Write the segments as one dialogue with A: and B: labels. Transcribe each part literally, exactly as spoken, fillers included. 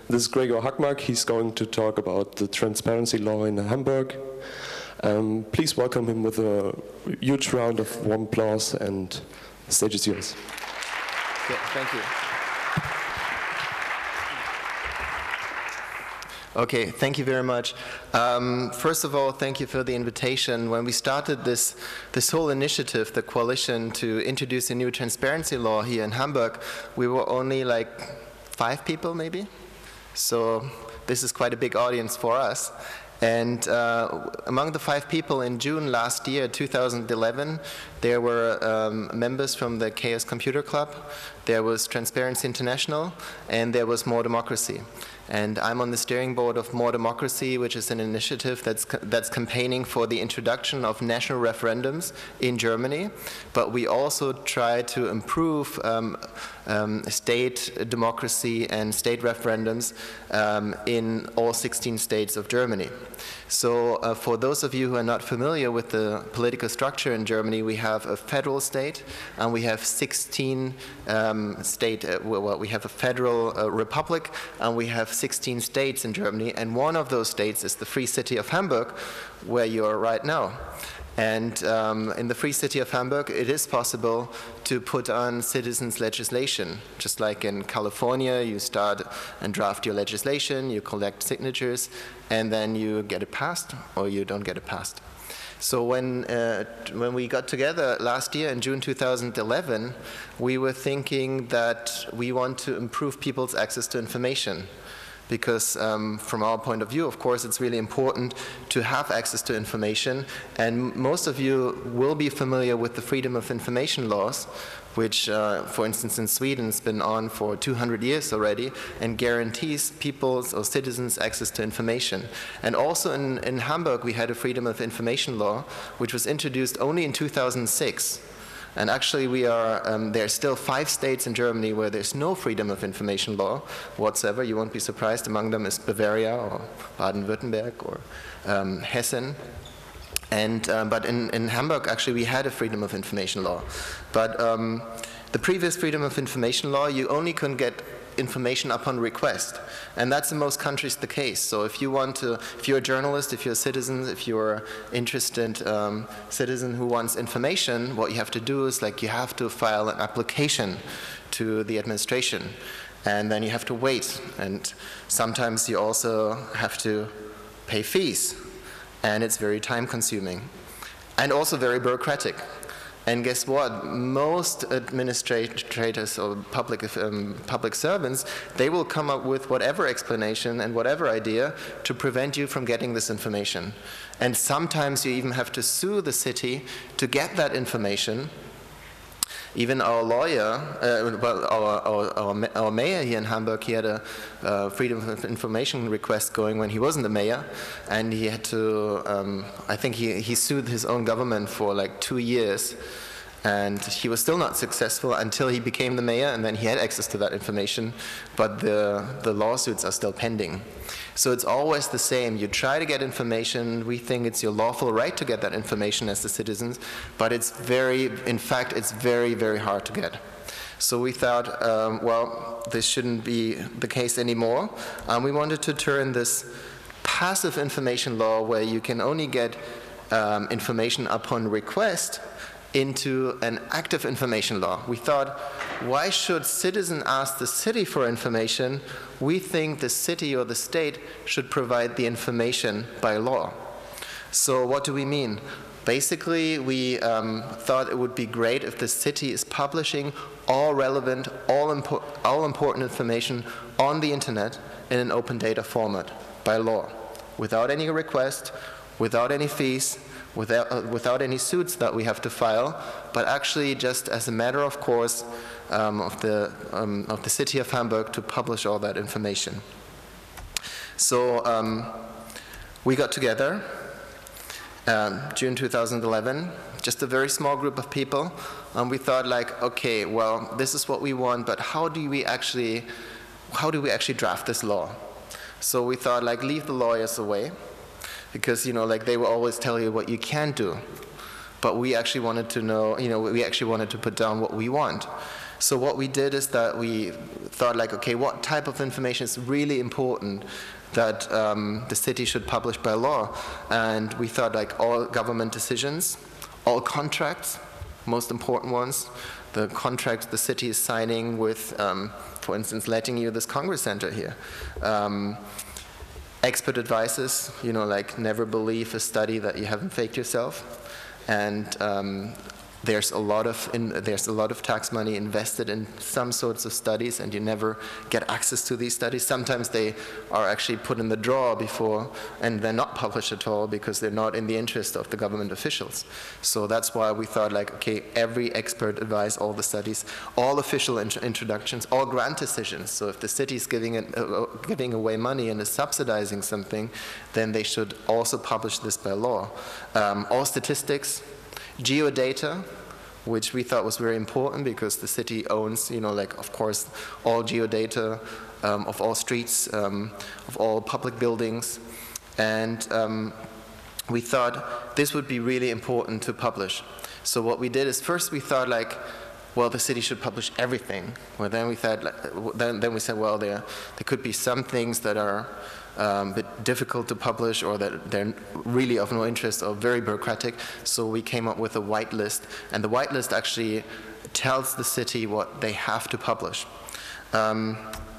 A: this is Gregor Hackmark. He's going to talk about the transparency law in Hamburg. Um, please welcome him with a huge round of warm applause, and the stage is yours.
B: Okay, thank you. Okay, thank you very much. Um, first of all, thank you for the invitation. When we started this, this whole initiative, the coalition to introduce a new transparency law here in Hamburg, we were only like five people maybe. So this is quite a big audience for us. And uh, among the five people in June last year, two thousand eleven, there were um, members from the Chaos Computer Club, there was Transparency International, and there was More Democracy. And I'm on the steering board of More Democracy, which is an initiative that's, that's campaigning for the introduction of national referendums in Germany. But we also try to improve um, um, state democracy and state referendums um, in all sixteen states of Germany. So uh, for those of you who are not familiar with the political structure in Germany, we have a federal state, and we have sixteen um, state, uh, well, we have a federal uh, republic, and we have sixteen states in Germany, and one of those states is the Free City of Hamburg, where you are right now. And um, in the Free City of Hamburg, it is possible to put on citizens' legislation. Just like in California, you start and draft your legislation, you collect signatures, and then you get it passed, or you don't get it passed. So when, uh, when we got together last year in June two thousand eleven, we were thinking that we want to improve people's access to information. Because um, from our point of view, of course, it's really important to have access to information. And most of you will be familiar with the Freedom of Information laws, which, uh, for instance, in Sweden has been on for two hundred years already and guarantees people's or citizens access to information. And also in, in Hamburg, we had a Freedom of Information law, which was introduced only in two thousand six. And actually, we are, um, there are still five states in Germany where there's no freedom of information law whatsoever. You won't be surprised. Among them is Bavaria or Baden-Württemberg or um, Hessen. And, uh, but in, in Hamburg, actually, we had a freedom of information law. But um, the previous freedom of information law, you only can get information upon request. And that's in most countries the case. So if you want to, if you're a journalist, if you're a citizen, if you're an interested um, citizen who wants information, what you have to do is like you have to file an application to the administration. And then you have to wait. And sometimes you also have to pay fees. And it's very time consuming. And also very bureaucratic. And guess what? Most administrators or public, um, public servants, they will come up with whatever explanation and whatever idea to prevent you from getting this information. And sometimes you even have to sue the city to get that information. Even our lawyer, uh, well, our, our, our, our mayor here in Hamburg, he had a uh, freedom of information request going when he wasn't the mayor, and he had to, um, I think he, he sued his own government for like two years, and he was still not successful until he became the mayor, and then he had access to that information, but the, the lawsuits are still pending. So it's always the same. You try to get information. We think it's your lawful right to get that information as the citizens, but it's very, in fact, it's very, very hard to get. So we thought, um, well, this shouldn't be the case anymore. Um, we wanted to turn this passive information law, where you can only get um, information upon request, into an active information law. We thought, why should citizens ask the city for information? We think the city or the state should provide the information by law. So what do we mean? Basically, we um, thought it would be great if the city is publishing all relevant, all, impo all important information on the internet in an open data format by law, without any request, without any fees, Without, uh, without any suits that we have to file, but actually just as a matter of course um, of, the, um, of the city of Hamburg to publish all that information. So um, we got together, um, June two thousand eleven, just a very small group of people, and we thought like, okay, well, this is what we want, but how do we actually, how do we actually draft this law? So we thought like, leave the lawyers away. Because, you know, like they will always tell you what you can do. But we actually wanted to know, you know, we actually wanted to put down what we want. So what we did is that we thought like, okay, what type of information is really important that um, the city should publish by law? And we thought like all government decisions, all contracts, most important ones, the contract the city is signing with, um, for instance, letting you this Congress Center here. Um, expert advices, you know, like never believe a study that you haven't faked yourself. And um, There's a lot of in, there's a lot of tax money invested in some sorts of studies, and you never get access to these studies. Sometimes they are actually put in the drawer before, and they're not published at all because they're not in the interest of the government officials. So that's why we thought, like, okay, every expert advice, all the studies, all official int introductions, all grant decisions. So if the city is giving it, uh, giving away money and is subsidizing something, then they should also publish this by law. Um, all statistics. Geodata, which we thought was very important because the city owns, you know, like, of course, all geodata um, of all streets, um, of all public buildings. And um, we thought this would be really important to publish. So what we did is first we thought, like, well, the city should publish everything. Well, then we thought, like, then, then we said, well, there, there could be some things that are Um, a bit difficult to publish, or that they're really of no interest or very bureaucratic. So we came up with a whitelist, and the whitelist actually tells the city what they have to publish. Um,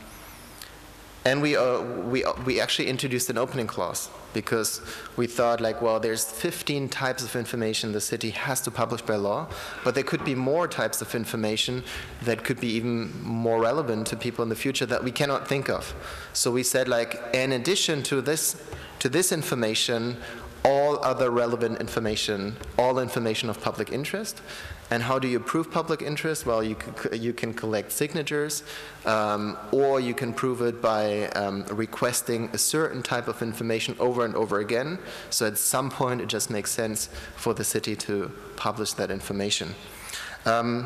B: and we, uh, we, uh, we actually introduced an opening clause, because we thought, like, well, there's fifteen types of information the city has to publish by law, but there could be more types of information that could be even more relevant to people in the future that we cannot think of. So we said, like, in addition to this, to this information, all other relevant information, all information of public interest. And how do you prove public interest? Well, you can, you can collect signatures, um, or you can prove it by um, requesting a certain type of information over and over again. So at some point, it just makes sense for the city to publish that information. Um,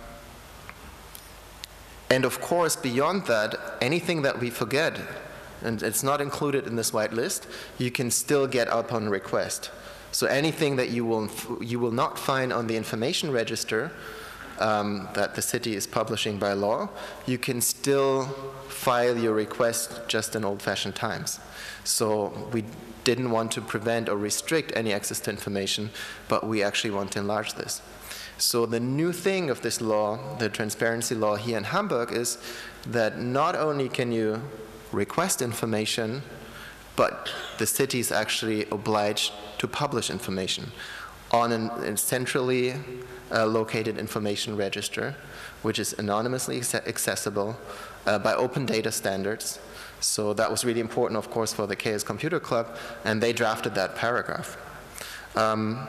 B: and of course, beyond that, anything that we forget, and it's not included in this white list, you can still get upon request. So anything that you will, you will not find on the information register um, that the city is publishing by law, you can still file your request just in old-fashioned times. So we didn't want to prevent or restrict any access to information, but we actually want to enlarge this. So the new thing of this law, the transparency law here in Hamburg, is that not only can you request information, but the city is actually obliged to publish information on an, a centrally uh, located information register, which is anonymously accessible uh, by open data standards. So that was really important, of course, for the Chaos Computer Club, and they drafted that paragraph. Um,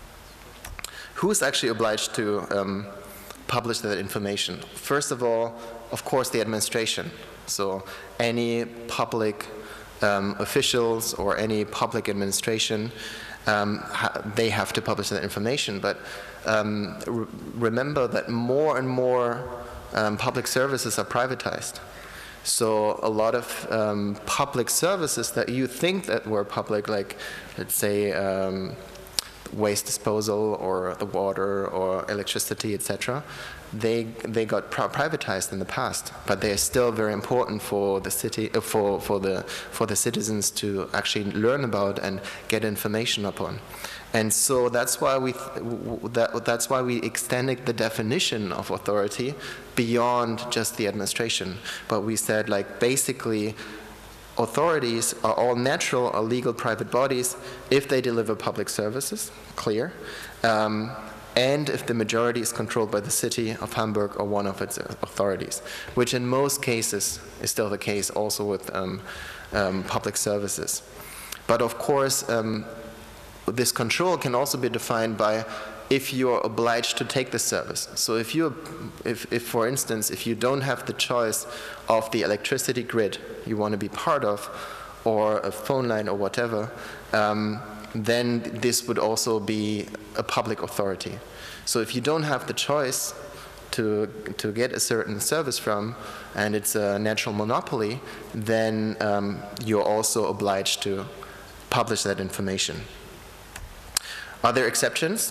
B: who is actually obliged to um, publish that information? First of all, of course, the administration. So any public um, officials or any public administration, um, ha they have to publish that information. But um, re remember that more and more um, public services are privatized. So a lot of um, public services that you think that were public, like, let's say, um, waste disposal or the water or electricity, et cetera, they they got privatized in the past, but they are still very important for the city, uh, for for the for the citizens to actually learn about and get information upon. And so that's why we th that that's why we extended the definition of authority beyond just the administration. But we said, like, basically, authorities are all natural or legal private bodies if they deliver public services, clear, um, and if the majority is controlled by the city of Hamburg or one of its authorities, which in most cases is still the case also with um, um, public services. But of course, um, this control can also be defined by if you are obliged to take the service. So if you, if, if for instance, if you don't have the choice of the electricity grid you want to be part of, or a phone line or whatever, um, then this would also be a public authority. So if you don't have the choice to, to get a certain service from, and it's a natural monopoly, then um, you're also obliged to publish that information. Are there exceptions?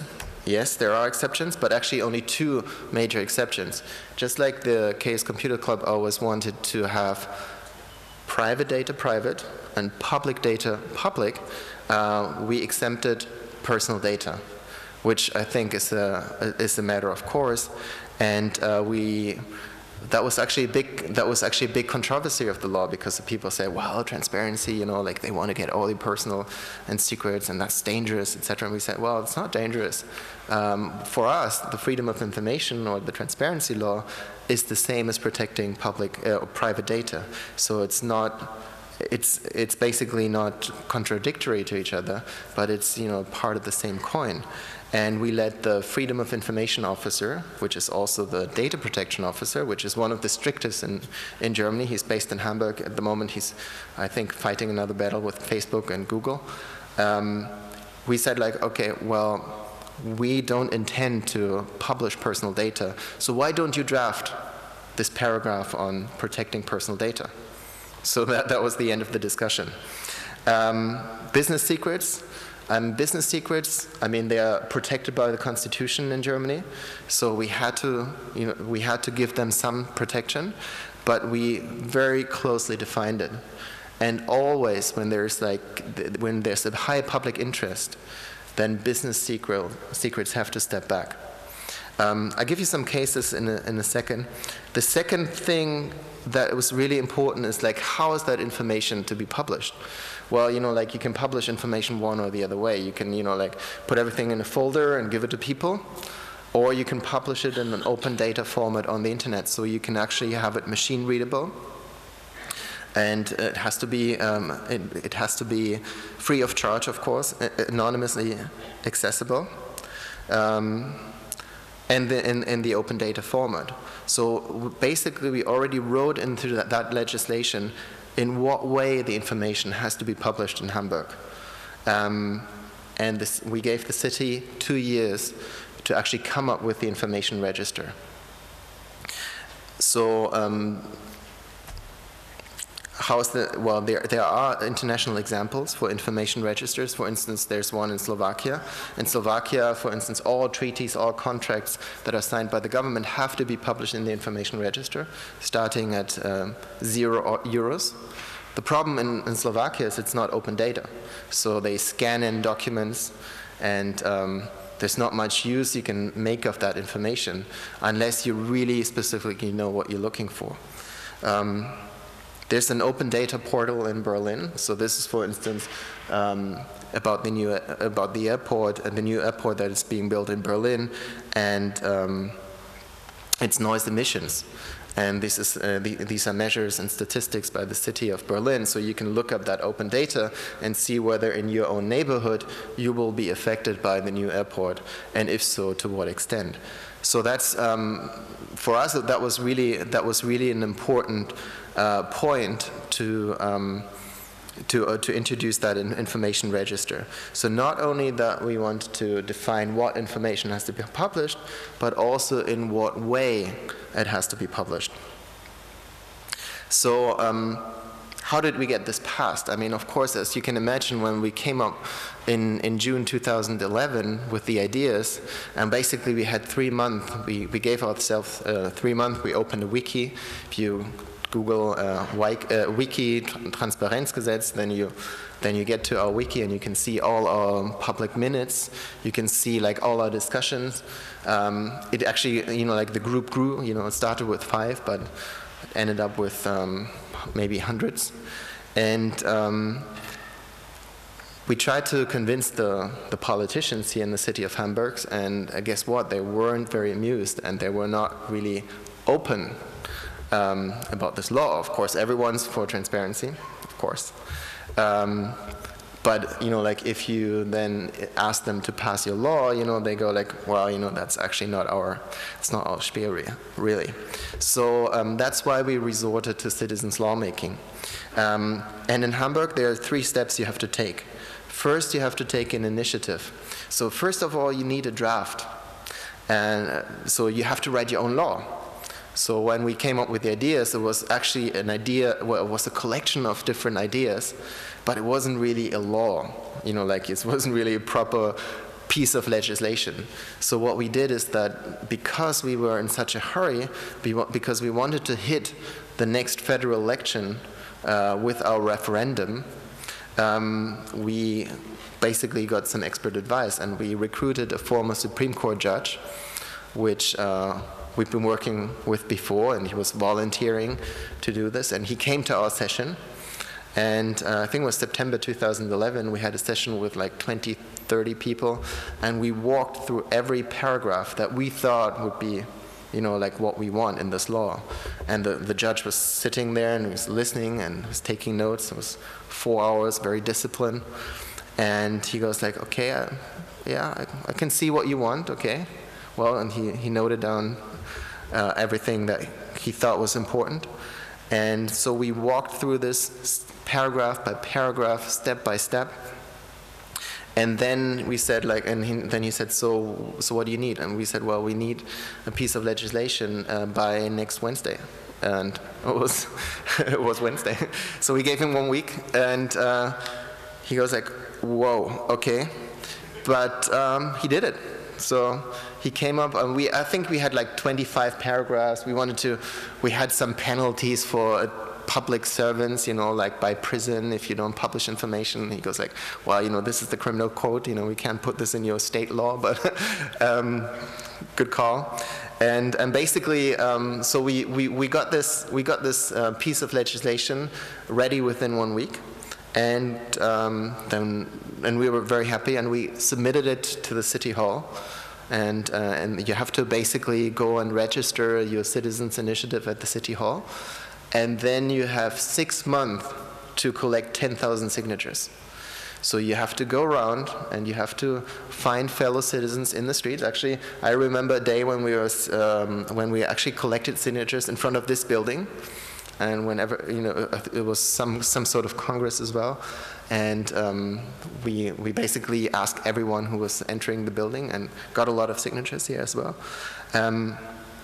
B: yes, there are exceptions, but actually only two major exceptions. Just like the Chaos Computer Club always wanted to have private data private and public data public, uh, we exempted personal data, which I think is a, is a matter of course. And uh, we, that was actually a big, that was actually a big controversy of the law, because the people say, well, transparency, you know, like they want to get all your personal and secrets, and that's dangerous, et cetera. And we said, well, it's not dangerous. Um, for us, the freedom of information or the transparency law is the same as protecting public uh, or private data. So it's not, it's it's basically not contradictory to each other, but it's, you know, part of the same coin. And we let the Freedom of Information Officer, which is also the Data Protection Officer, which is one of the strictest in, in Germany. He's based in Hamburg at the moment. He's, I think, fighting another battle with Facebook and Google. Um, we said, like, okay, well, we don't intend to publish personal data, so why don't you draft this paragraph on protecting personal data? So that, that was the end of the discussion. Um, business secrets. Um, business secrets, I mean, they are protected by the Constitution in Germany, so we had to, you know, we had to give them some protection, but we very closely defined it. And always, when there's like, when there's a high public interest, then business secret, secrets have to step back. Um, I'll give you some cases in a, in a second. The second thing that was really important is, like, how is that information to be published? Well, you know, like, you can publish information one or the other way. You can, you know, like, put everything in a folder and give it to people, or you can publish it in an open data format on the internet, so you can actually have it machine readable. And it has to be, um, it, it has to be free of charge, of course, anonymously accessible, um, and the, in, in the open data format. So basically, we already wrote into that, that legislation in what way the information has to be published in Hamburg. Um, and this, we gave the city two years to actually come up with the information register. So um, how is the, well, there, there are international examples for information registers. For instance, there's one in Slovakia. In Slovakia, for instance, all treaties, all contracts that are signed by the government have to be published in the information register, starting at um, zero euros. The problem in, in Slovakia is it's not open data. So they scan in documents, and um, there's not much use you can make of that information unless you really specifically know what you're looking for. Um, There's an open data portal in Berlin. So this is, for instance, um, about the new about the airport and the new airport that is being built in Berlin, and um, its noise emissions. And this is uh, the, these are measures and statistics by the city of Berlin. So you can look up that open data and see whether in your own neighborhood you will be affected by the new airport, and if so, to what extent. So that's um, for us. That was really that was really an important uh, point to um, to uh, to introduce that in information register. So not only that we want to define what information has to be published, but also in what way it has to be published. So. Um, How did we get this passed? I mean, of course, as you can imagine, when we came up in, in June two thousand eleven with the ideas, and basically we had three months, we, we gave ourselves uh, three months, we opened a wiki. If you Google uh, wiki Transparenzgesetz, then you, then you get to our wiki and you can see all our public minutes. You can see, like, all our discussions. Um, it actually, you know, like the group grew, you know, it started with five, but it ended up with um, maybe hundreds. And um, we tried to convince the, the politicians here in the city of Hamburg, and uh, guess what? They weren't very amused, and they were not really open um, about this law. Of course, everyone's for transparency, of course. Um, But, you know, like, if you then ask them to pass your law, you know, they go like, well, you know, that's actually not our, it's not our Spiel, really. So um, that's why we resorted to citizens lawmaking. Um, and in Hamburg, there are three steps you have to take. First, you have to take an initiative. So first of all, you need a draft. And uh, so you have to write your own law. So when we came up with the ideas, it was actually an idea, well, it was a collection of different ideas, but it wasn't really a law. You know, like, it wasn't really a proper piece of legislation. So what we did is that because we were in such a hurry, because we wanted to hit the next federal election uh, with our referendum, um, we basically got some expert advice, and we recruited a former Supreme Court judge, which uh, we've been working with before, and he was volunteering to do this, and he came to our session. And uh, I think it was September two thousand eleven, we had a session with like twenty, thirty people, and we walked through every paragraph that we thought would be, you know, like what we want in this law. And the, the judge was sitting there and he was listening and was taking notes. It was four hours, very disciplined. And he goes like, okay, uh, yeah, I, I can see what you want, okay. Well, and he, he noted down uh, everything that he thought was important. And so we walked through this paragraph by paragraph, step by step. And then we said, like, and he, then he said, so, so what do you need? And we said, well, we need a piece of legislation uh, by next Wednesday. And it was, it was Wednesday. So we gave him one week, and uh, he goes like, whoa, okay. But um, he did it. So he came up, and we, I think we had like twenty-five paragraphs. We wanted to, we had some penalties for uh, public servants, you know, like by prison if you don't publish information. He goes like, well, you know, this is the criminal code, you know, we can't put this in your state law, but um, good call. And, and basically, um, so we, we, we got this, we got this uh, piece of legislation ready within one week. And um, then, and we were very happy, and we submitted it to the City Hall. And, uh, and you have to basically go and register your citizens' initiative at the City Hall. And then you have six months to collect ten thousand signatures. So you have to go around and you have to find fellow citizens in the streets. Actually, I remember a day when we, were, um, when we actually collected signatures in front of this building. And whenever, you know, it was some, some sort of Congress as well. And um, we, we basically asked everyone who was entering the building and got a lot of signatures here as well. Um,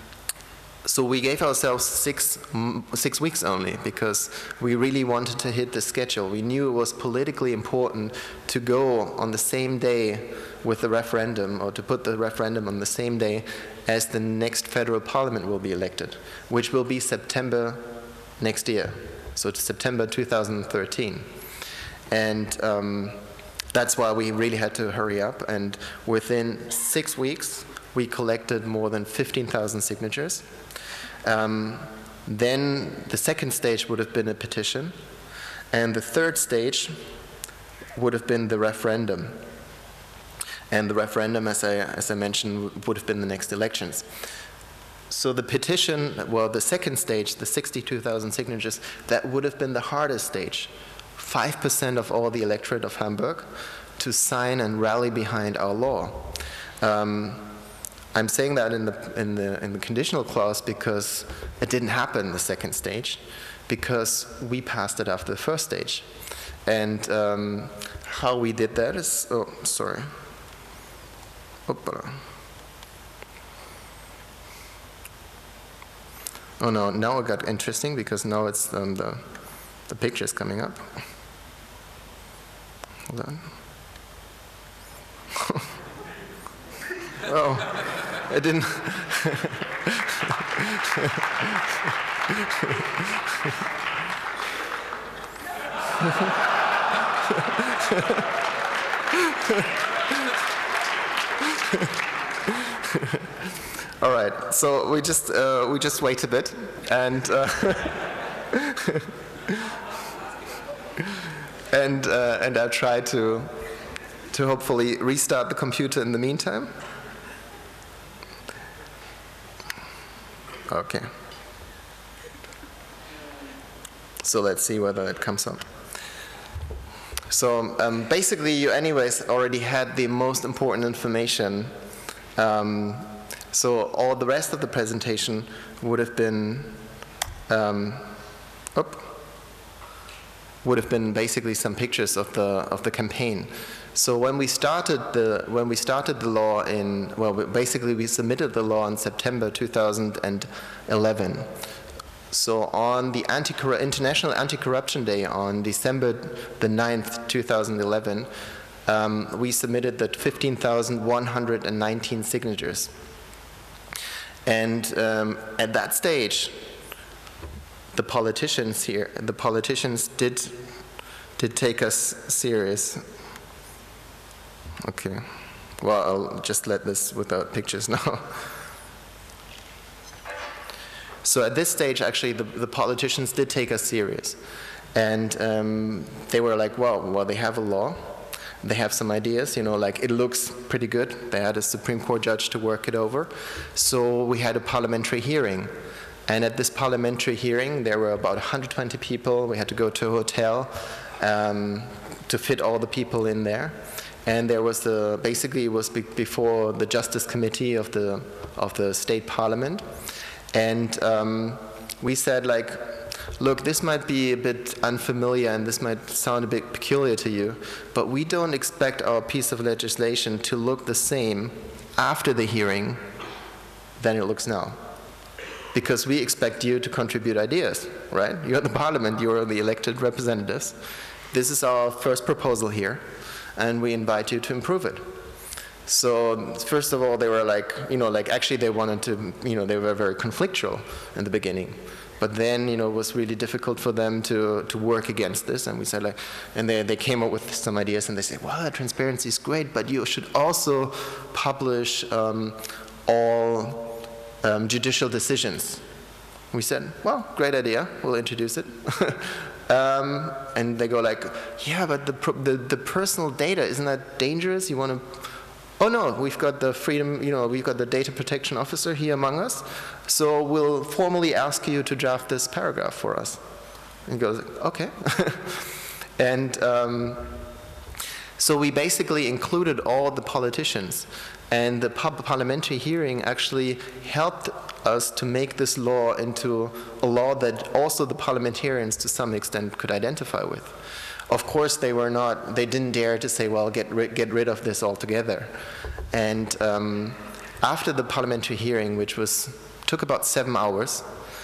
B: so we gave ourselves six, six weeks only because we really wanted to hit the schedule. We knew it was politically important to go on the same day with the referendum, or to put the referendum on the same day as the next federal parliament will be elected, which will be September next year, so it's September two thousand thirteen. And um, that's why we really had to hurry up, and within six weeks we collected more than fifteen thousand signatures. Um, then the second stage would have been a petition, and the third stage would have been the referendum. And the referendum, as I, as I mentioned, would have been the next elections. So the petition, well, the second stage, the sixty-two thousand signatures, that would have been the hardest stage. five percent of all the electorate of Hamburg to sign and rally behind our law. Um, I'm saying that in the, in, the, in the conditional clause because it didn't happen the second stage, because we passed it after the first stage. And um, how we did that is, oh, sorry. Oopala. Oh no, now it got interesting because now it's um, the, the picture is coming up. Hold on. Oh, I didn't. All right, so we just uh, we just wait a bit, and uh, and uh, and I'll try to to hopefully restart the computer in the meantime. Okay. So let's see whether it comes up. So um, basically, you anyways already had the most important information. Um, so all the rest of the presentation would have been, um, oop, would have been basically some pictures of the of the campaign. So when we started the when we started the law in well, basically we submitted the law in September two thousand eleven. So on the anti International Anti-Corruption Day on December the ninth, two thousand eleven, um, we submitted the fifteen thousand one hundred nineteen signatures. And um, at that stage, the politicians here, the politicians did, did take us serious. Okay, well, I'll just let this without pictures now. So at this stage, actually, the, the politicians did take us serious. And um, they were like, well, well, they have a law. They have some ideas, you know, like it looks pretty good. They had a Supreme Court judge to work it over. So we had a parliamentary hearing. And at this parliamentary hearing, there were about one hundred twenty people. We had to go to a hotel um, to fit all the people in there. And there was the, basically it was be before the Justice Committee of the, of the State Parliament. And um, we said, like, look, this might be a bit unfamiliar and this might sound a bit peculiar to you, but we don't expect our piece of legislation to look the same after the hearing than it looks now. Because we expect you to contribute ideas, right? You're the parliament, you're the elected representatives. This is our first proposal here, and we invite you to improve it. So first of all, they were like, you know, like actually they wanted to, you know, they were very conflictual in the beginning. But then, you know, it was really difficult for them to, to work against this. And we said, like, and they, they came up with some ideas and they said, well, transparency is great, but you should also publish um, all um, judicial decisions. We said, well, great idea, we'll introduce it. um, and they go like, yeah, but the, the, the personal data, isn't that dangerous? You want to, oh no, we've got the freedom, you know, we've got the data protection officer here among us, so we'll formally ask you to draft this paragraph for us. And he goes, okay. And um, so we basically included all the politicians, and the pub parliamentary hearing actually helped us to make this law into a law that also the parliamentarians to some extent could identify with. Of course, they were not, they didn't dare to say, well, get, ri get rid of this altogether. And um, after the parliamentary hearing, which was, took about seven hours,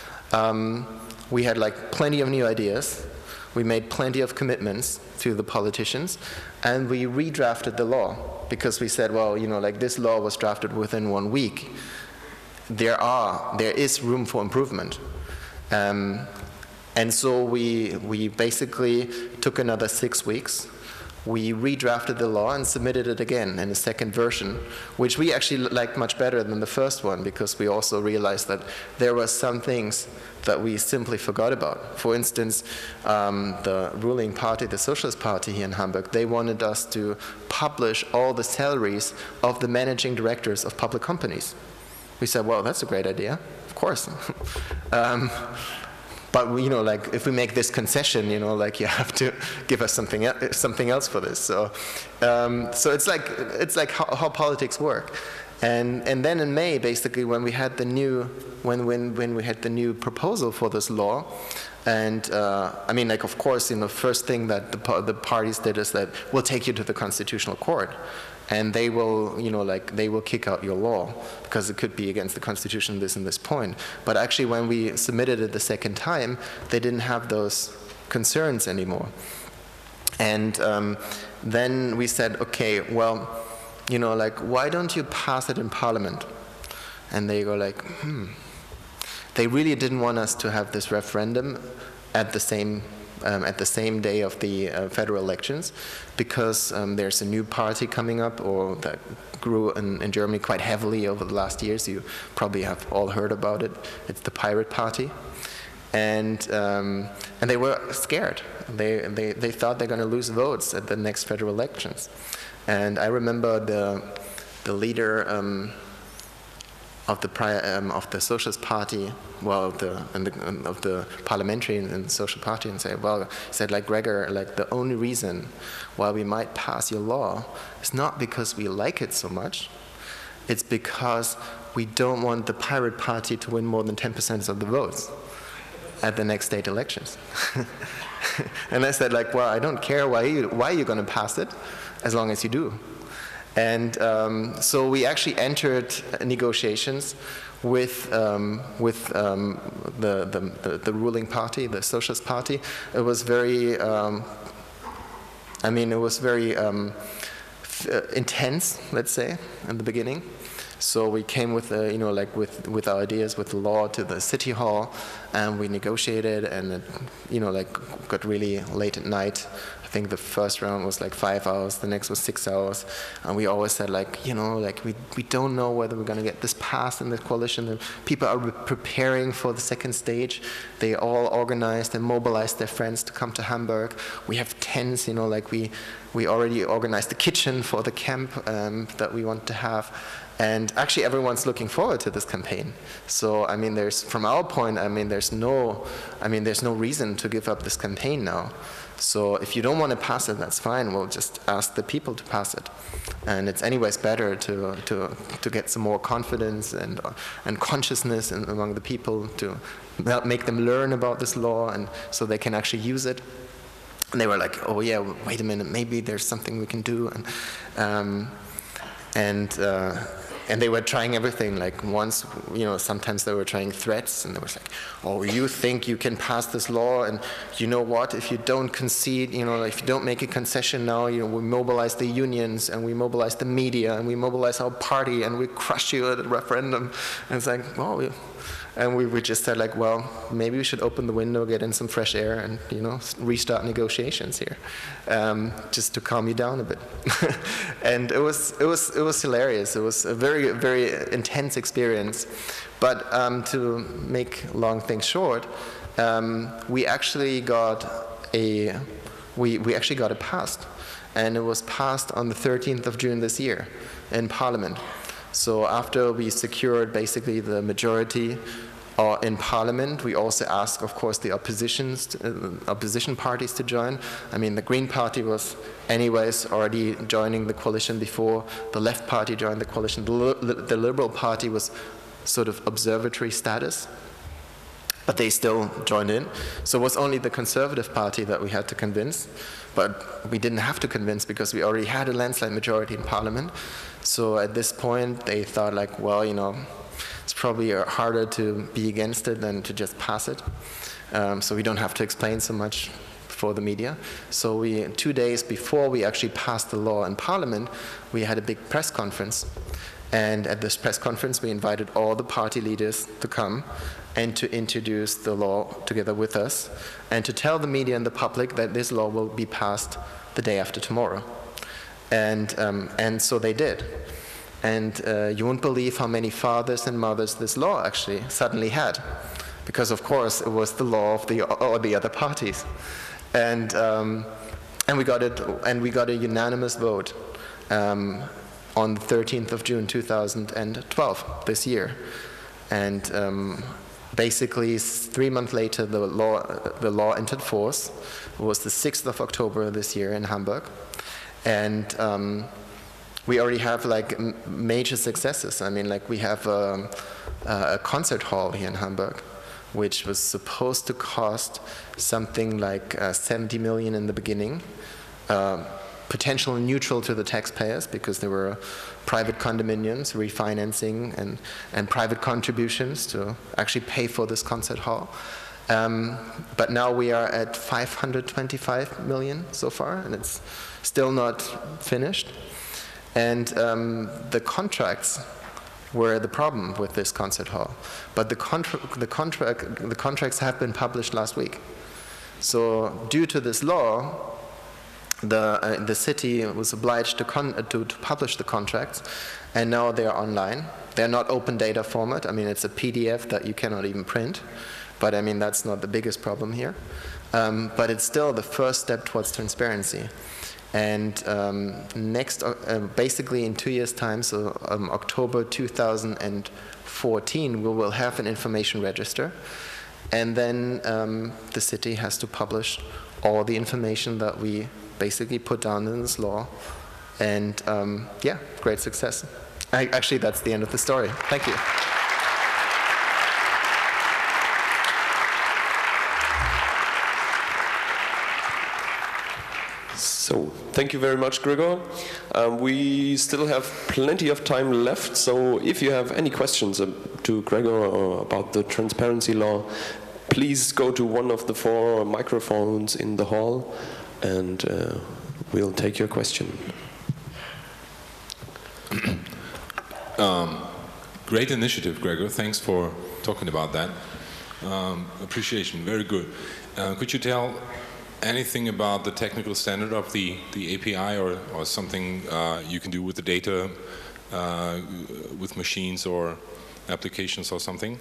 B: um, we had like plenty of new ideas. We made plenty of commitments to the politicians, and we redrafted the law because we said, well, you know, like this law was drafted within one week. There are, there is room for improvement. Um, And so we, we basically took another six weeks. We redrafted the law and submitted it again in a second version, which we actually liked much better than the first one because we also realized that there were some things that we simply forgot about. For instance, um, the ruling party, the Socialist Party here in Hamburg, they wanted us to publish all the salaries of the managing directors of public companies. We said, well, that's a great idea, of course. um, But, you know, like, if we make this concession, you know, like, you have to give us something, something else for this. So, um, so it's like, it's like how, how politics work. And, and then in May, basically, when we had the new, when, when, when we had the new proposal for this law, and, uh, I mean, like, of course, you know, first thing that the, the parties did is that we'll take you to the Constitutional Court. And they will, you know, like, they will kick out your law because it could be against the Constitution at this and this point. But actually, when we submitted it the second time, they didn't have those concerns anymore. And um, then we said, okay, well, you know, like, why don't you pass it in Parliament? And they go like, hmm. They really didn't want us to have this referendum at the same Um, at the same day of the uh, federal elections, because um, there's a new party coming up, or that grew in, in Germany quite heavily over the last years. You probably have all heard about it. It's the Pirate Party. And, um, and they were scared. They, they, they thought they're going to lose votes at the next federal elections. And I remember the, the leader um, of the prior, um, of the Socialist Party, well, the, and the and of the parliamentary and, and social party, and say, well, he said, like, Gregor, like, the only reason why we might pass your law is not because we like it so much, it's because we don't want the Pirate Party to win more than ten percent of the votes at the next state elections. And I said, like, well, I don't care why, you, why you're going to pass it, as long as you do. And um, so we actually entered negotiations with, um, with um, the, the, the ruling party, the Socialist Party. It was very, um, I mean, it was very um, uh, intense, let's say, in the beginning. So we came with, uh, you know, like with with our ideas, with the law to the city hall, and we negotiated, and it, you know, like got really late at night. I think the first round was like five hours, the next was six hours, and we always said like, you know, like we we don't know whether we're going to get this passed in the coalition. The people are preparing for the second stage. They all organized and mobilized their friends to come to Hamburg. We have tents, you know, like we we already organized the kitchen for the camp um, that we want to have. And actually, everyone's looking forward to this campaign. So, I mean, there's, from our point, I mean, there's no, I mean, there's no reason to give up this campaign now. So, if you don't want to pass it, that's fine. We'll just ask the people to pass it. And it's anyways better to to to get some more confidence and uh, and consciousness in, among the people, to make them learn about this law, and so they can actually use it. And they were like, oh yeah, wait a minute, maybe there's something we can do, and um, and. Uh, And they were trying everything. Like once, you know, sometimes they were trying threats, and they was like, "Oh, you think you can pass this law? And you know what? If you don't concede, you know, if you don't make a concession now, you know, we mobilize the unions, and we mobilize the media, and we mobilize our party, and we crush you at a referendum." And it's like, well, we, and we, we just said like, well, maybe we should open the window, get in some fresh air, and you know, restart negotiations here, um, just to calm you down a bit. And it was it was it was hilarious. It was a very very intense experience. But um, to make long things short, um, we actually got a we we actually got it passed, and it was passed on the thirteenth of June this year in Parliament. So after we secured basically the majority uh, in Parliament, we also asked, of course, the oppositions, to, uh, opposition parties to join. I mean, the Green Party was anyways already joining the coalition before. The Left Party joined the coalition. The, li the Liberal Party was sort of observatory status, but they still joined in. So it was only the Conservative Party that we had to convince, but we didn't have to convince because we already had a landslide majority in Parliament. So at this point, they thought like, well, you know, it's probably harder to be against it than to just pass it. Um, so we don't have to explain so much for the media. So we, two days before we actually passed the law in Parliament, we had a big press conference. And at this press conference, we invited all the party leaders to come and to introduce the law together with us, and to tell the media and the public that this law will be passed the day after tomorrow. And, um, and so they did. And uh, you won't believe how many fathers and mothers this law actually suddenly had. Because of course it was the law of the, or the other parties. And, um, and, we got it, and we got a unanimous vote um, on the thirteenth of June two thousand twelve, this year. And um, basically three months later the law, the law entered force. It was the sixth of October this year in Hamburg. And um, we already have like m major successes. I mean, like we have um, a concert hall here in Hamburg, which was supposed to cost something like uh, seventy million in the beginning, uh, potentially neutral to the taxpayers because there were private condominiums, refinancing, and, and private contributions to actually pay for this concert hall. Um, but now we are at five hundred twenty-five million so far, and it's still not finished. And um, the contracts were the problem with this concert hall. But the, contra the, contract, the contracts have been published last week. So due to this law, the, uh, the city was obliged to, con uh, to, to publish the contracts, and now they are online. They're not open data format. I mean, it's a P D F that you cannot even print. But I mean, that's not the biggest problem here. Um, but it's still the first step towards transparency. And um, next, uh, basically in two years' time, so um, October two thousand fourteen, we will have an information register. And then um, the city has to publish all the information that we basically put down in this law. And um, yeah, great success. I, actually, that's the end of the story. Thank you.
A: So, thank you very much, Gregor. Um, we still have plenty of time left, so if you have any questions uh, to Gregor or about the transparency law, please go to one of the four microphones in the hall, and uh, we'll take your question.
C: um, great initiative, Gregor. Thanks for talking about that. Um, appreciation, very good. Uh, could you tell anything about the technical standard of the, the A P I, or, or something uh, you can do with the data, uh, with machines or applications or something?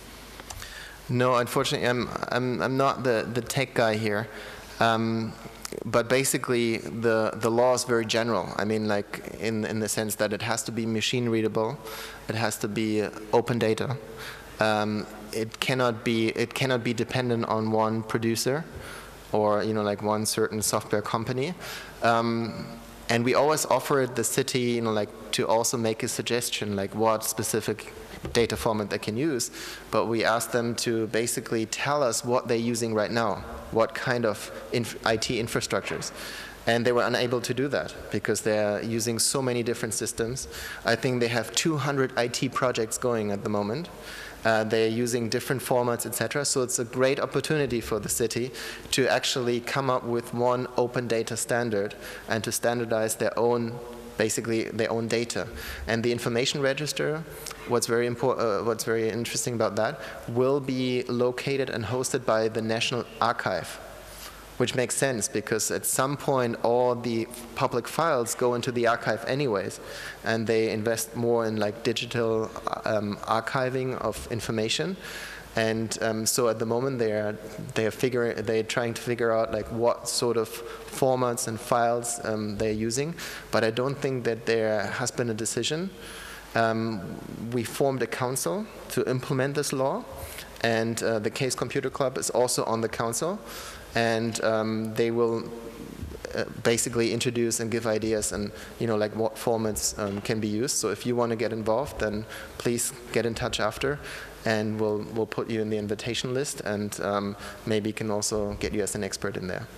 B: No, unfortunately, I'm, I'm, I'm not the, the tech guy here. Um, but basically, the, the law is very general. I mean, like, in, in the sense that it has to be machine readable, it has to be open data. Um, it cannot be, it cannot be dependent on one producer, or, you know, like one certain software company. Um, and we always offer the city, you know, like, to also make a suggestion, like what specific data format they can use. But we ask them to basically tell us what they're using right now, what kind of inf I T infrastructures. And they were unable to do that because they're using so many different systems. I think they have two hundred I T projects going at the moment. Uh, they're using different formats, et cetera. So it's a great opportunity for the city to actually come up with one open data standard and to standardize their own, basically their own data. And the information register, what's very important, uh, what's very interesting about that, will be located and hosted by the National Archive, which makes sense because at some point all the public files go into the archive anyways, and they invest more in like digital um, archiving of information. And um, so at the moment they're they're figuring they're trying to figure out like what sort of formats and files um, they're using. But I don't think that there has been a decision. Um, we formed a council to implement this law, and uh, the Case Computer Club is also on the council. And um, they will uh, basically introduce and give ideas and, you know, like what formats um, can be used. So if you want to get involved, then please get in touch after, and we'll, we'll put you in the invitation list, and um, maybe can also get you as an expert in there.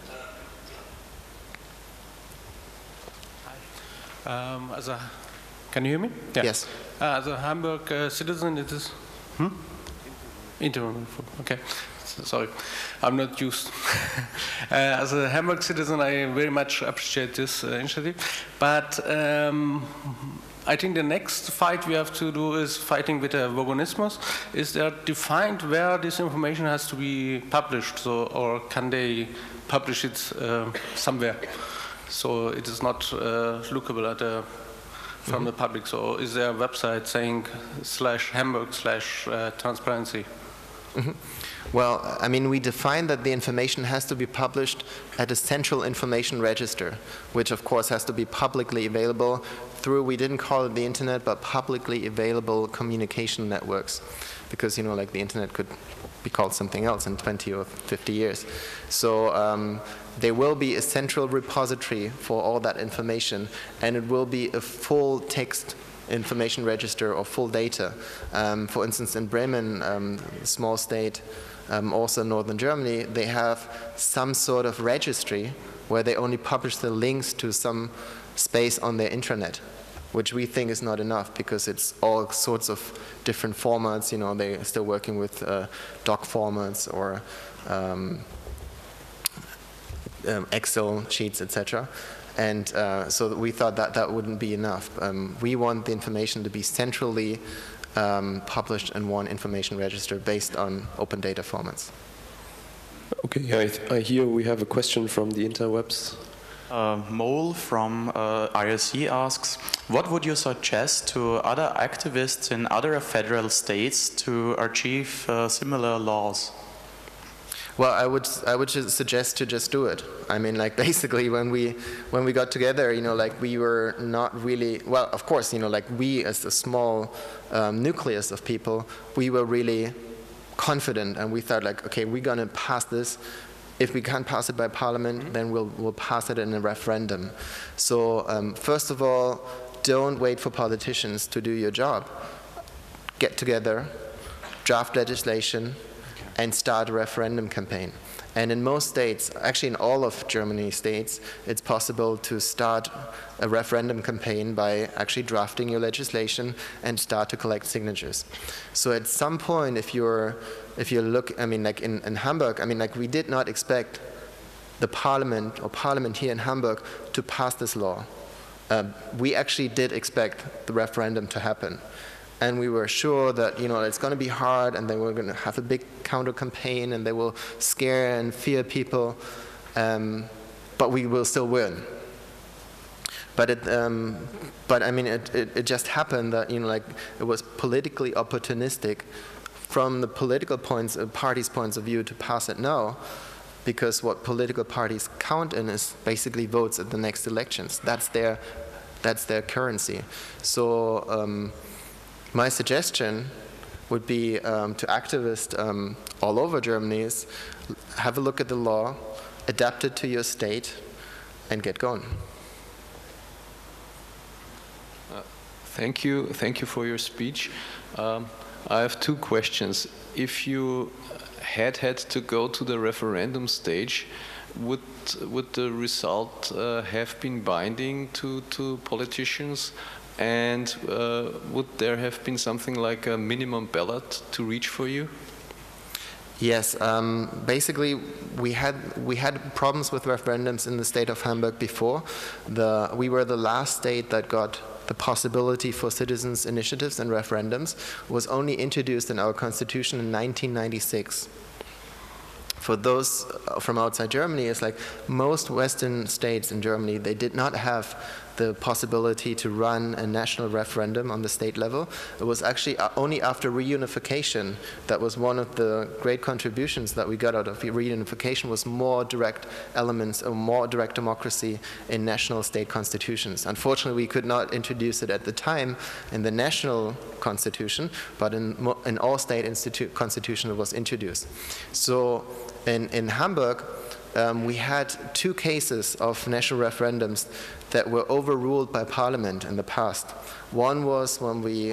D: Um, as a, can you hear me?
B: Yeah. Yes.
D: Uh, as a Hamburg uh, citizen, it is... Hmm? Interim, okay. Sorry, I'm not used. uh, as a Hamburg citizen, I very much appreciate this uh, initiative. But um, I think the next fight we have to do is fighting with the Vogonismus. Is there defined where this information has to be published, so, or can they publish it uh, somewhere? So it is not uh, lookable at the, from mm-hmm. the public. So is there a website saying slash Hamburg slash uh, transparency?
B: Mm-hmm. Well, I mean, we define that the information has to be published at a central information register, which of course has to be publicly available through, we didn't call it the internet, but publicly available communication networks. Because, you know, like the internet could be called something else in twenty or fifty years. So um, there will be a central repository for all that information, and it will be a full text information register or full data. Um, for instance, in Bremen, um, a small state, um, also in northern Germany, they have some sort of registry where they only publish the links to some space on their intranet, which we think is not enough because it's all sorts of different formats. You know, they're still working with uh, doc formats or um, um, Excel sheets, et cetera. And uh, so we thought that that wouldn't be enough. Um, we want the information to be centrally um, published in one information register based on open data formats.
A: Okay, I, th I hear we have a question from the interwebs.
E: Uh, Mole from uh, I R C asks, what would you suggest to other activists in other federal states to achieve uh, similar laws?
B: Well, I would I would just suggest to just do it. I mean, like basically when we when we got together, you know, like we were not really well. Of course, you know, like we as a small um, nucleus of people, we were really confident, and we thought like, okay, we're gonna pass this. If we can't pass it by parliament, mm-hmm. then we'll we'll pass it in a referendum. So um, first of all, don't wait for politicians to do your job. Get together, draft legislation, and start a referendum campaign. And in most states, actually in all of Germany's states, it's possible to start a referendum campaign by actually drafting your legislation and start to collect signatures. So at some point, if you're, if you look, I mean, like in, in Hamburg, I mean, like we did not expect the parliament or parliament here in Hamburg to pass this law. uh, we actually did expect the referendum to happen. And we were sure that, you know, it's going to be hard, and they were going to have a big counter-campaign, and they will scare and fear people, um, but we will still win. But it, um, but I mean, it, it, it just happened that, you know, like, it was politically opportunistic from the political points, uh, parties' points of view to pass it now, because what political parties count in is basically votes at the next elections. That's their, that's their currency. So. Um, My suggestion would be um, to activists um, all over Germany is have a look at the law, adapt it to your state, and get going.
F: Uh, thank you, thank you for your speech. Um, I have two questions. If you had had to go to the referendum stage, would would the result uh, have been binding to to politicians? And uh, would there have been something like a minimum ballot to reach for you?
B: Yes, um, basically we had we had problems with referendums in the state of Hamburg before. The, we were the last state that got the possibility for citizens' initiatives and referendums. It was only introduced in our constitution in nineteen ninety-six. For those from outside Germany, it's like most Western states in Germany, they did not have the possibility to run a national referendum on the state level. It was actually only after reunification that was one of the great contributions that we got out of reunification was more direct elements or more direct democracy in national state constitutions. Unfortunately, we could not introduce it at the time in the national constitution, but in, in all state institute constitution it was introduced. So in, in Hamburg, Um, we had two cases of national referendums that were overruled by Parliament in the past. One was when we,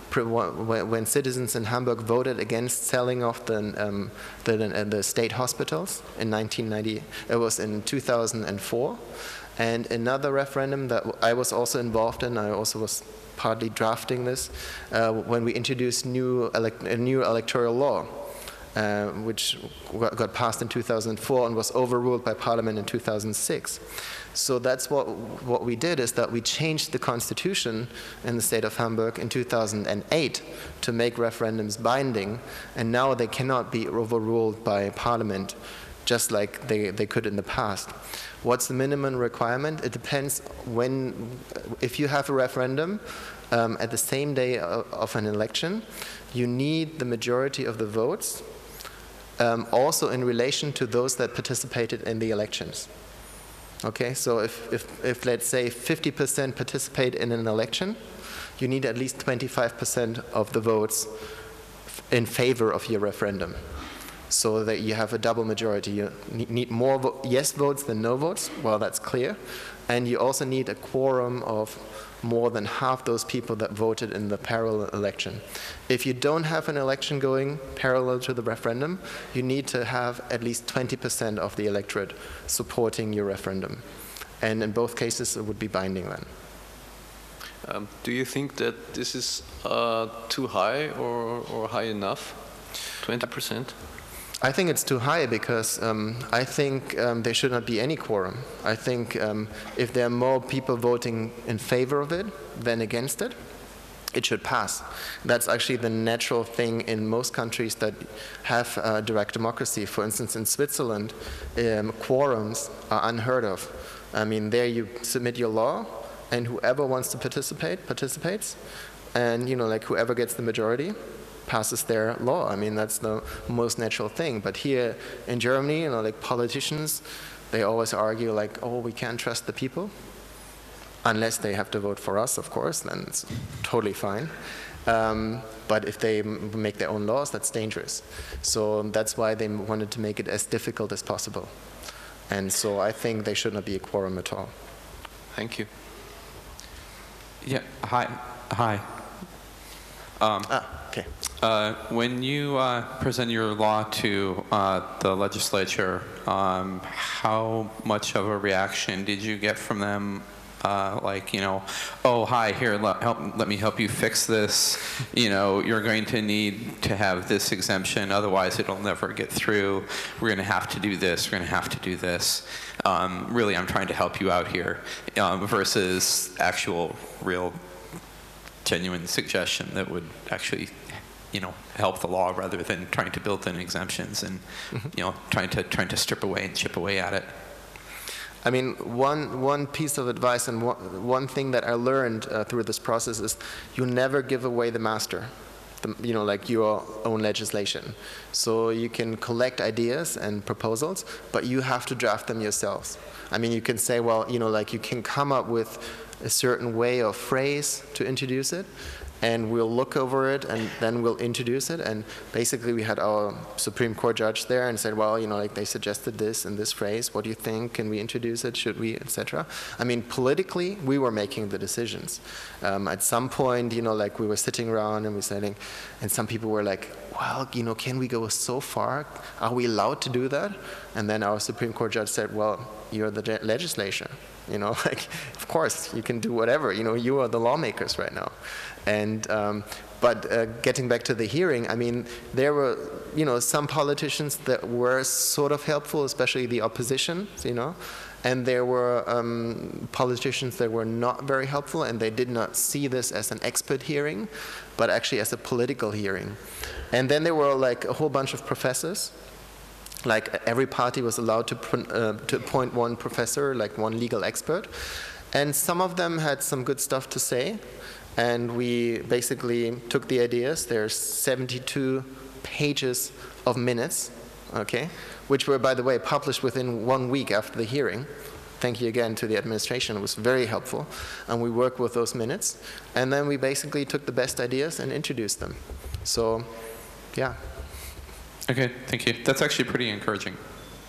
B: when citizens in Hamburg voted against selling off the, um, the, the state hospitals in nineteen ninety. It was in two thousand four, and another referendum that I was also involved in. I also was partly drafting this uh, when we introduced new elect a new electoral law. Uh, which got passed in two thousand four and was overruled by Parliament in two thousand six. So that's what, what we did, is that we changed the constitution in the state of Hamburg in two thousand eight to make referendums binding, and now they cannot be overruled by Parliament just like they, they could in the past. What's the minimum requirement? It depends when, if you have a referendum um, at the same day of an election, you need the majority of the votes. Um, also in relation to those that participated in the elections. Okay, so if, if, if let's say fifty percent participate in an election, you need at least twenty-five percent of the votes in favor of your referendum, so that you have a double majority. You need more vo yes votes than no votes, well, that's clear, and you also need a quorum of more than half those people that voted in the parallel election. If you don't have an election going parallel to the referendum, you need to have at least twenty percent of the electorate supporting your referendum. And in both cases, it would be binding then.
F: Um, do you think that this is uh, too high or, or high enough? twenty percent?
B: I think it's too high because um, I think um, there should not be any quorum. I think um, if there are more people voting in favor of it than against it, it should pass. That's actually the natural thing in most countries that have uh, direct democracy. For instance, in Switzerland, um, quorums are unheard of. I mean, there you submit your law, and whoever wants to participate, participates, and you know, like whoever gets the majority passes their law. I mean, that's the most natural thing. But here in Germany, you know, like politicians, they always argue like, oh, we can't trust the people. Unless they have to vote for us, of course, then it's totally fine. Um, but if they m make their own laws, that's dangerous. So that's why they wanted to make it as difficult as possible. And so I think they should not be a quorum at all.
F: Thank you.
G: Yeah, hi. Hi. Um,
B: ah, okay.
G: Uh, when you uh, present your law to uh, the legislature, um, how much of a reaction did you get from them uh, like, you know, oh, hi, here, let, help, let me help you fix this. You know, you're going to need to have this exemption, otherwise it'll never get through. We're going to have to do this, we're going to have to do this. Um, really, I'm trying to help you out here, um, versus actual, real, genuine suggestion that would actually, you know, help the law rather than trying to build in exemptions and, mm-hmm. you know, trying to trying to strip away and chip away at it.
B: I mean, one one piece of advice and one, one thing that I learned uh, through this process is you never give away the master, the, you know, like your own legislation. So you can collect ideas and proposals, but you have to draft them yourselves. I mean, you can say, well, you know, like you can come up with a certain way or phrase to introduce it, and we'll look over it and then we'll introduce it. And basically we had our Supreme Court judge there and said, well, you know, like they suggested this and this phrase, what do you think, can we introduce it, should we, et cetera. I mean, politically, we were making the decisions. Um, at some point, you know, like we were sitting around and we were saying, and some people were like, well, you know, can we go so far? Are we allowed to do that? And then our Supreme Court judge said, well, you're the legislature. You know, like, of course, you can do whatever. You know, you are the lawmakers right now. And, um, but uh, getting back to the hearing, I mean, there were, you know, some politicians that were sort of helpful, especially the opposition, you know, and there were um, politicians that were not very helpful, and they did not see this as an expert hearing, but actually as a political hearing. And then there were like a whole bunch of professors. Like every party was allowed to, uh, to appoint one professor, like one legal expert. And some of them had some good stuff to say. And we basically took the ideas. There's seventy-two pages of minutes, okay, which were, by the way, published within one week after the hearing. Thank you again to the administration. It was very helpful. And we worked with those minutes. And then we basically took the best ideas and introduced them. So, yeah.
G: Okay, thank you. That's actually pretty encouraging.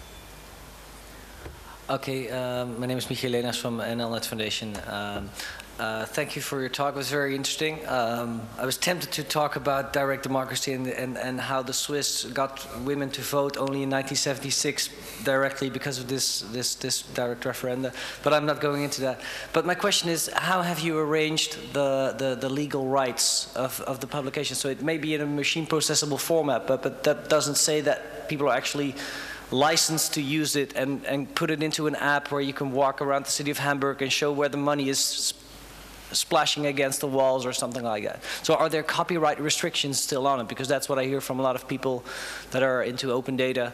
H: Okay, um, my name is Michiel Lenas from N L Net Foundation. Um, uh, thank you for your talk. It was very interesting. Um, I was tempted to talk about direct democracy and, and, and how the Swiss got women to vote only in nineteen seventy-six directly because of this, this, this direct referenda, but I'm not going into that. But my question is, how have you arranged the, the, the legal rights of, of the publication? So it may be in a machine processable format, but, but that doesn't say that people are actually licensed to use it and, and put it into an app where you can walk around the city of Hamburg and show where the money is sp splashing against the walls or something like that. So are there copyright restrictions still on it? Because that's what I hear from a lot of people that are into open data.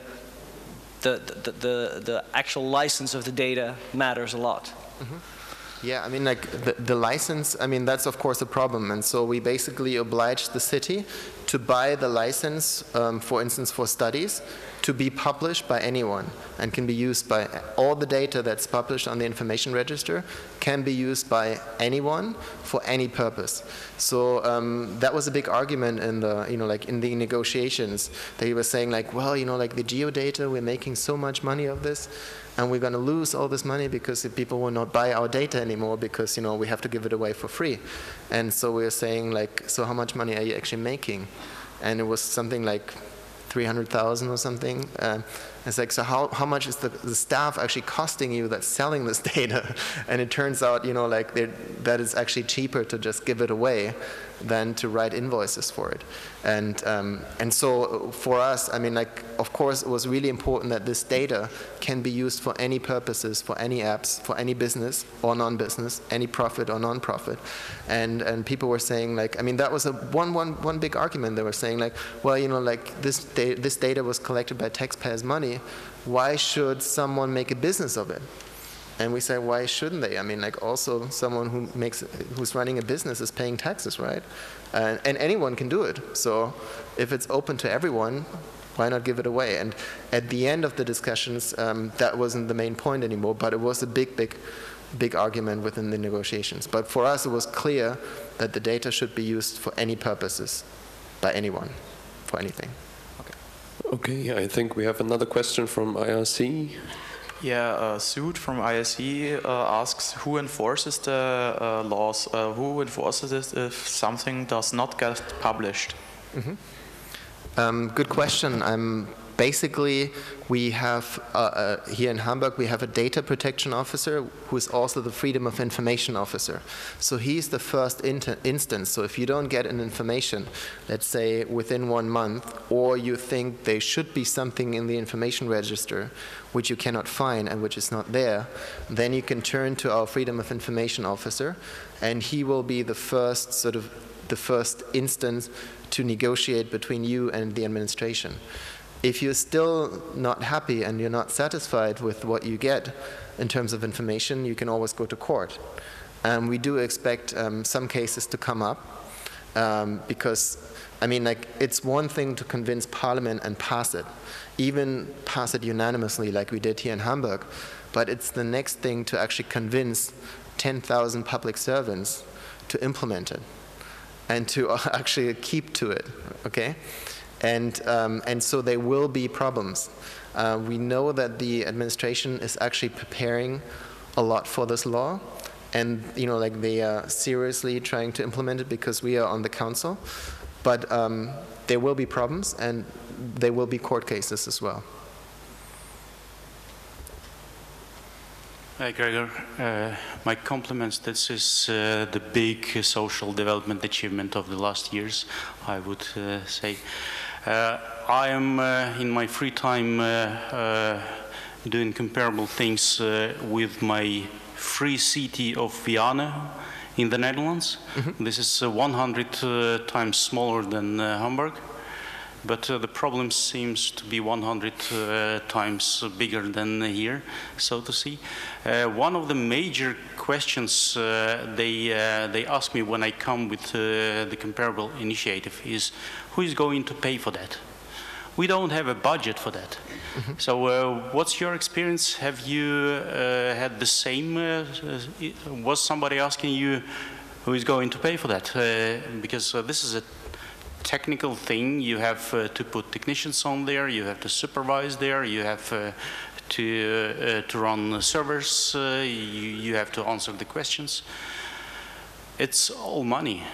H: The, the, the, the actual license of the data matters a lot.
B: Mm-hmm. Yeah, I mean, like the, the license, I mean, that's of course a problem. And so we basically obliged the city to buy the license, um, for instance, for studies, to be published by anyone and can be used by all the data that's published on the information register can be used by anyone for any purpose. So um, that was a big argument in the, you know, like in the negotiations. They were saying like, well, you know, like the geodata, we're making so much money of this, and we're going to lose all this money because if people will not buy our data anymore because, you know, we have to give it away for free. And so we were saying like, so how much money are you actually making? And it was something like three hundred thousand or something. Uh, it's like, so how, how much is the, the staff actually costing you that's selling this data? And it turns out, you know, like that it's actually cheaper to just give it away than to write invoices for it. And, um, and so for us, I mean, like, of course, it was really important that this data can be used for any purposes, for any apps, for any business or non-business, any profit or non-profit. And, and people were saying, like, I mean, that was a one, one, one big argument. They were saying, like, well, you know, like, this, da this data was collected by taxpayers' money. Why should someone make a business of it? And we say, why shouldn't they? I mean, like, also someone who makes, who's running a business is paying taxes, right? Uh, and anyone can do it. So if it's open to everyone, why not give it away? And at the end of the discussions, um, that wasn't the main point anymore, but it was a big, big, big argument within the negotiations. But for us, it was clear that the data should be used for any purposes, by anyone, for anything.
A: Okay, I think we have another question from I R C.
E: Yeah, uh, Sud from I S E uh, asks who enforces the uh, laws, uh, who enforces it if something does not get published?
B: Mm-hmm. um, good question. I'm basically, we have, uh, uh, here in Hamburg, we have a data protection officer who is also the freedom of information officer. So he's the first instance. So if you don't get an information, let's say within one month, or you think there should be something in the information register which you cannot find and which is not there, then you can turn to our freedom of information officer, and he will be the first sort of the first instance to negotiate between you and the administration. If you're still not happy and you're not satisfied with what you get in terms of information, you can always go to court. And we do expect um, some cases to come up um, because, I mean, like, it's one thing to convince Parliament and pass it, even pass it unanimously like we did here in Hamburg, but it's the next thing to actually convince ten thousand public servants to implement it and to actually keep to it, okay? And, um, and so there will be problems. Uh, we know that the administration is actually preparing a lot for this law, and you know, like they are seriously trying to implement it because we are on the council. But um, there will be problems, and there will be court cases as well.
I: Hi, Gregor. Uh, my compliments. This is uh, the big uh, social development achievement of the last years, I would uh, say. Uh, I am, uh, in my free time, uh, uh, doing comparable things uh, with my free city of Vianen in the Netherlands. Mm-hmm. This is uh, one hundred uh, times smaller than uh, Hamburg. But uh, the problem seems to be one hundred uh, times bigger than here, so to see. Uh, one of the major questions uh, they, uh, they ask me when I come with uh, the comparable initiative is, who is going to pay for that? We don't have a budget for that. Mm-hmm. So uh, what's your experience? Have you uh, had the same, uh, was somebody asking you who is going to pay for that? Uh, because uh, this is a technical thing. You have uh, to put technicians on there, you have to supervise there, you have uh, to, uh, to run servers, uh, you, you have to answer the questions. It's all money.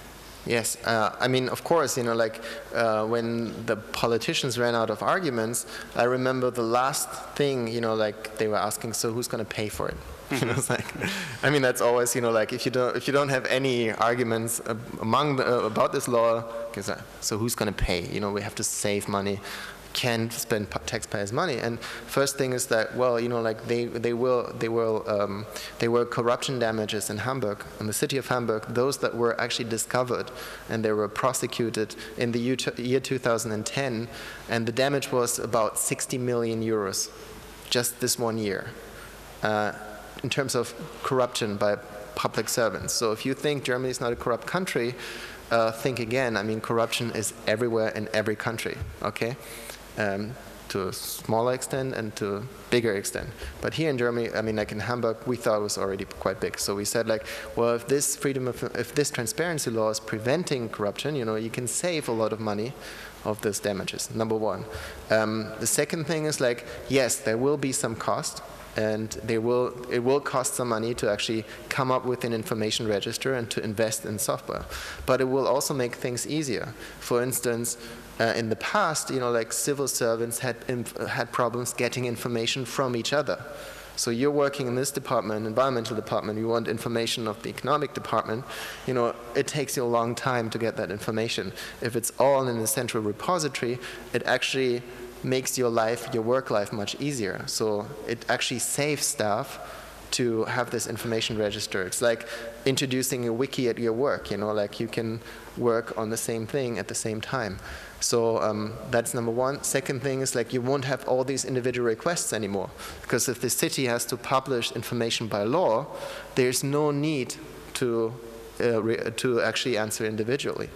B: Yes, uh, I mean, of course, you know, like uh, when the politicians ran out of arguments, I remember the last thing, you know, like they were asking, so who's going to pay for it? You know, it's like, I mean, that's always, you know, like if you don't, if you don't have any arguments uh, among the, uh, about this law, uh, so who's going to pay? You know, we have to save money, can't spend taxpayers' money. And first thing is that, well, you know, like they they will they will um, they were corruption damages in Hamburg, in the city of Hamburg, those that were actually discovered and they were prosecuted in the year two thousand ten, and the damage was about sixty million euros, just this one year. Uh, in terms of corruption by public servants. So if you think Germany is not a corrupt country, uh, think again. I mean, corruption is everywhere in every country, okay? Um, to a smaller extent and to a bigger extent. But here in Germany, I mean, like in Hamburg, we thought it was already quite big. So we said, like, well, if this freedom of, if this transparency law is preventing corruption, you know, you can save a lot of money of those damages, number one. Um, the second thing is, like, yes, there will be some cost, and they will, it will cost some money to actually come up with an information register and to invest in software. But it will also make things easier. For instance, uh, in the past, you know, like civil servants had, had problems getting information from each other. So you're working in this department, environmental department, you want information of the economic department, you know, it takes you a long time to get that information. If it's all in a central repository, it actually makes your life, your work life much easier. So it actually saves staff to have this information register. It's like introducing a wiki at your work, you know, like you can work on the same thing at the same time. So um, that's number one. Second thing is, like, you won't have all these individual requests anymore, because if the city has to publish information by law, there's no need to, uh, re to actually answer individually.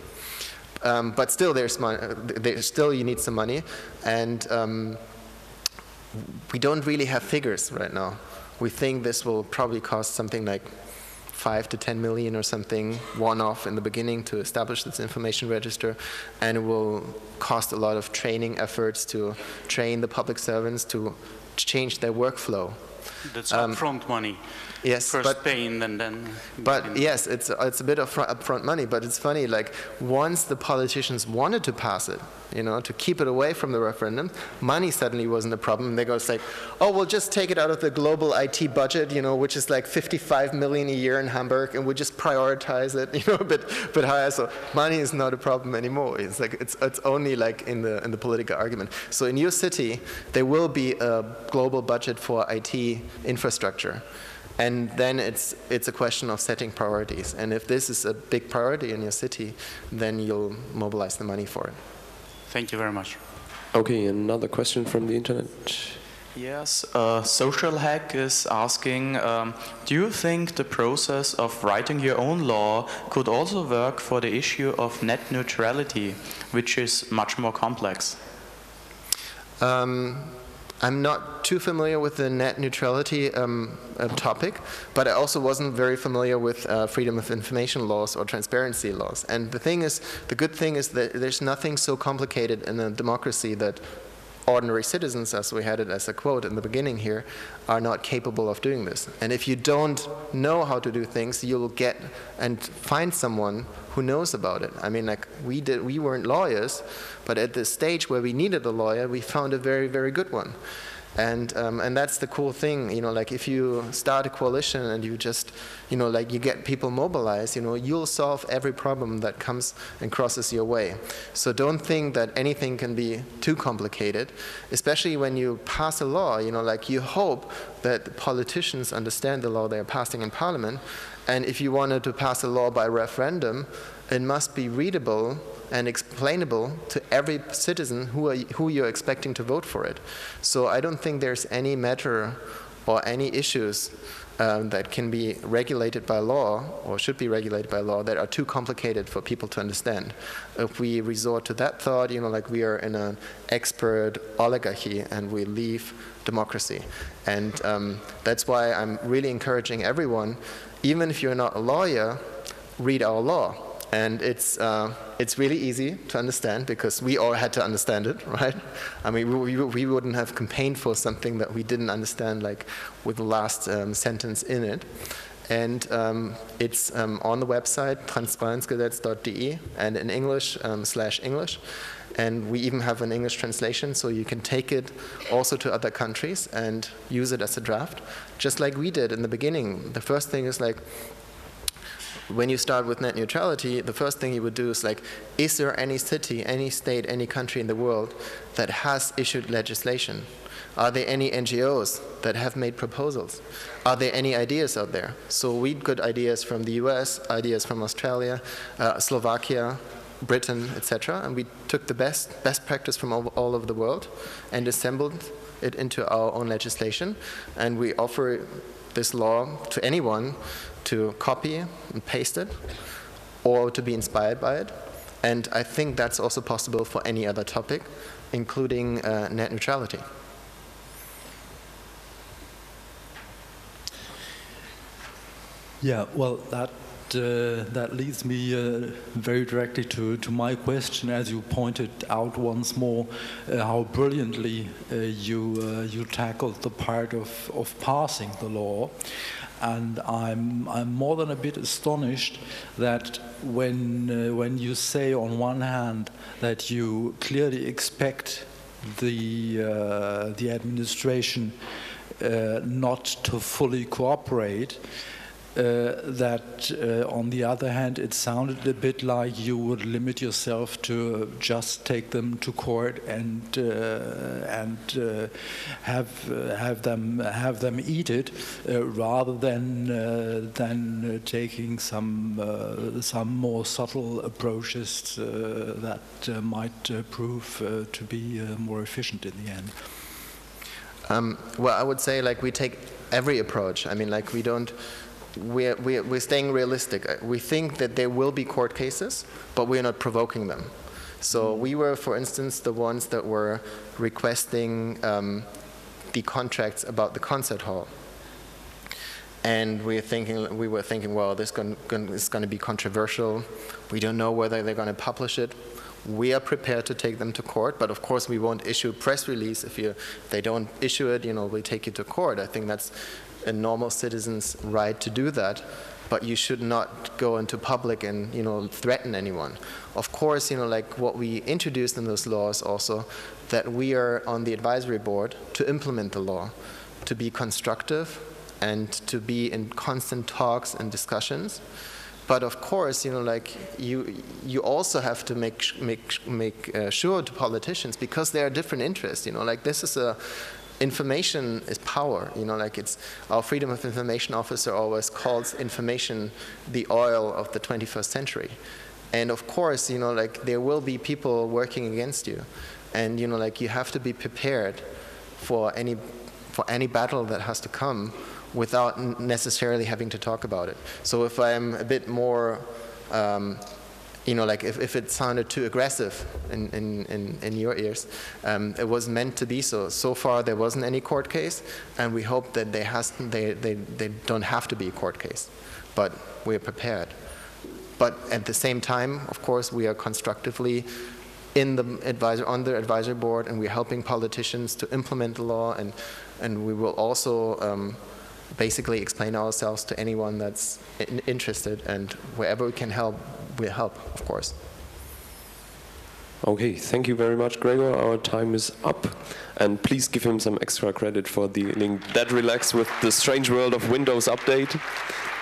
B: Um, but still, there's money. There's still, you need some money, and um, we don't really have figures right now. We think this will probably cost something like five to ten million or something, one-off in the beginning to establish this information register, and it will cost a lot of training efforts to train the public servants to change their workflow.
I: That's
B: Um,
I: upfront money.
B: Yes,
I: First
B: but
I: paying and then.
B: But yes, it's it's a bit of fr- upfront money. But it's funny, like once the politicians wanted to pass it, you know, to keep it away from the referendum, money suddenly wasn't a problem. They go it's like, oh, we'll just take it out of the global I T budget, you know, which is like fifty-five million a year in Hamburg, and we just prioritize it, you know, a bit bit higher. So money is not a problem anymore. It's like it's it's only like in the in the political argument. So in your city, there will be a global budget for I T infrastructure. And then it's, it's a question of setting priorities. And if this is a big priority in your city, then you'll mobilize the money for it.
I: Thank you very much.
A: Okay, another question from the internet.
E: Yes, uh, Social Hack is asking, um, do you think the process of writing your own law could also work for the issue of net neutrality, which is much more complex?
B: Um, I'm not too familiar with the net neutrality um, uh, topic, but I also wasn't very familiar with uh, freedom of information laws or transparency laws. And the thing is, the good thing is that there's nothing so complicated in a democracy that ordinary citizens, as we had it as a quote in the beginning here, are not capable of doing this. And if you don't know how to do things, you'll get and find someone who knows about it. I mean, like we did, we weren't lawyers, but at the stage where we needed a lawyer, we found a very, very good one. And um, and that's the cool thing, you know, like if you start a coalition and you just, you know, like you get people mobilized, you know, you'll solve every problem that comes and crosses your way. So don't think that anything can be too complicated, especially when you pass a law, you know, like you hope that the politicians understand the law they're passing in parliament. And if you wanted to pass a law by referendum, it must be readable and explainable to every citizen who, are, who you're expecting to vote for it. So I don't think there's any matter or any issues um, that can be regulated by law or should be regulated by law that are too complicated for people to understand. If we resort to that thought, you know, like we are in an expert oligarchy and we leave democracy. And um, that's why I'm really encouraging everyone, even if you're not a lawyer, read our law. And it's, uh, it's really easy to understand because we all had to understand it, right? I mean, we, we wouldn't have campaigned for something that we didn't understand, like with the last um, sentence in it. And um, it's um, on the website, transparenzgesetz dot de, and in English um, slash English. And we even have an English translation, so you can take it also to other countries and use it as a draft, just like we did in the beginning. The first thing is like, when you start with net neutrality, the first thing you would do is like, is there any city, any state, any country in the world that has issued legislation? Are there any N G Os that have made proposals? Are there any ideas out there? So we got ideas from the U S, ideas from Australia, uh, Slovakia, Britain, et cetera, and we took the best best practice from all, all over the world and assembled it into our own legislation, and we offer this law to anyone to copy and paste it or to be inspired by it. And I think that's also possible for any other topic, including uh, net neutrality.
J: Yeah, well, that uh, that leads me uh, very directly to, to my question, as you pointed out once more, uh, how brilliantly uh, you uh, you tackled the part of, of passing the law. And I'm, I'm more than a bit astonished that when, uh, when you say on one hand that you clearly expect the, uh, the administration uh, not to fully cooperate, Uh, that uh, on the other hand it sounded a bit like you would limit yourself to just take them to court and uh, and uh, have uh, have them have them eat it uh, rather than uh, than uh, taking some uh, some more subtle approaches uh, that uh, might uh, prove uh, to be uh, more efficient in the end.
B: Um, well, I would say like we take every approach. I mean, like we don't. We're, we're, we're staying realistic. We think that there will be court cases, but we're not provoking them. So we were, for instance, the ones that were requesting um, the contracts about the concert hall. And we're thinking, we were thinking, well, this is going to be controversial. We don't know whether they're going to publish it. We are prepared to take them to court, but of course we won't issue a press release if you, if they don't issue it, you know, we'll take you to court. I think that's a normal citizen's right to do that, but you should not go into public and, you know, threaten anyone. Of course, you know, like what we introduced in those laws also, that we are on the advisory board to implement the law, to be constructive and to be in constant talks and discussions. But of course, you know, like you, you also have to make make make uh, sure to politicians, because there are different interests. You know, like this is a information is power. You know, like it's our Freedom of Information officer always calls information the oil of the twenty-first century. And of course, you know, like there will be people working against you, and you know, like you have to be prepared for any for any battle that has to come, without necessarily having to talk about it. So if I'm a bit more, um, you know, like if, if it sounded too aggressive in, in, in, in your ears, um, it was meant to be so. So far there wasn't any court case, and we hope that they, has, they, they, they don't have to be a court case, but we're prepared. But at the same time, of course, we are constructively in the advisor, on the advisory board, and we're helping politicians to implement the law, and, and we will also um, basically explain ourselves to anyone that's in interested, and wherever we can help, we'll help, of course.
A: Okay, thank you very much, Gregor. Our time is up, and please give him some extra credit for dealing that relaxed with the strange world of Windows Update.